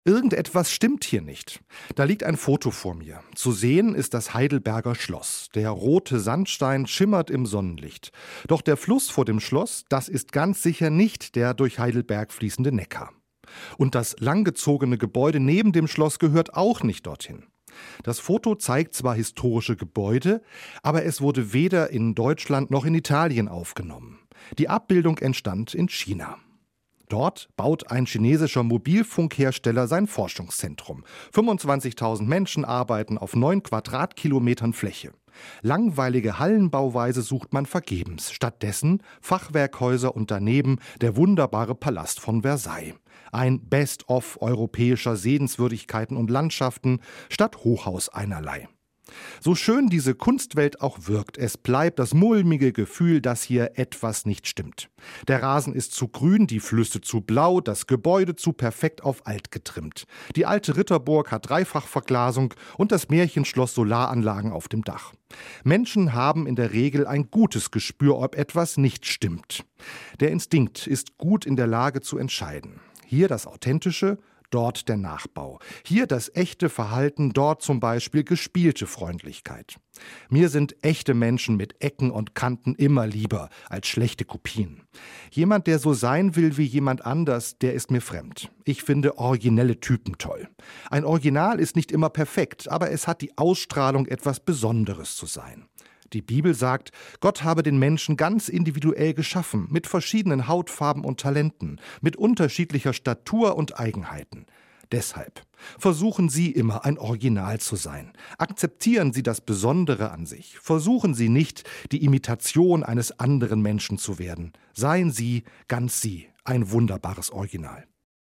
Irgendetwas stimmt hier nicht. Da liegt ein Foto vor mir. Zu sehen ist das Heidelberger Schloss. Der rote Sandstein schimmert im Sonnenlicht. Doch der Fluss vor dem Schloss, das ist ganz sicher nicht der durch Heidelberg fließende Neckar. Und das langgezogene Gebäude neben dem Schloss gehört auch nicht dorthin. Das Foto zeigt zwar historische Gebäude, aber es wurde weder in Deutschland noch in Italien aufgenommen. Die Abbildung entstand in China. Dort baut ein chinesischer Mobilfunkhersteller sein Forschungszentrum. 25.000 Menschen arbeiten auf 9 Quadratkilometern Fläche. Langweilige Hallenbauweise sucht man vergebens. Stattdessen Fachwerkhäuser und daneben der wunderbare Palast von Versailles. Ein Best-of europäischer Sehenswürdigkeiten und Landschaften statt Hochhaus einerlei. So schön diese Kunstwelt auch wirkt, es bleibt das mulmige Gefühl, dass hier etwas nicht stimmt. Der Rasen ist zu grün, die Flüsse zu blau, das Gebäude zu perfekt auf alt getrimmt. Die alte Ritterburg hat Dreifachverglasung und das Märchenschloss Solaranlagen auf dem Dach. Menschen haben in der Regel ein gutes Gespür, ob etwas nicht stimmt. Der Instinkt ist gut in der Lage zu entscheiden. Hier das Authentische, dort der Nachbau. Hier das echte Verhalten, dort zum Beispiel gespielte Freundlichkeit. Mir sind echte Menschen mit Ecken und Kanten immer lieber als schlechte Kopien. Jemand, der so sein will wie jemand anders, der ist mir fremd. Ich finde originelle Typen toll. Ein Original ist nicht immer perfekt, aber es hat die Ausstrahlung, etwas Besonderes zu sein. Die Bibel sagt, Gott habe den Menschen ganz individuell geschaffen, mit verschiedenen Hautfarben und Talenten, mit unterschiedlicher Statur und Eigenheiten. Deshalb versuchen Sie immer ein Original zu sein. Akzeptieren Sie das Besondere an sich. Versuchen Sie nicht, die Imitation eines anderen Menschen zu werden. Seien Sie ganz Sie, ein wunderbares Original.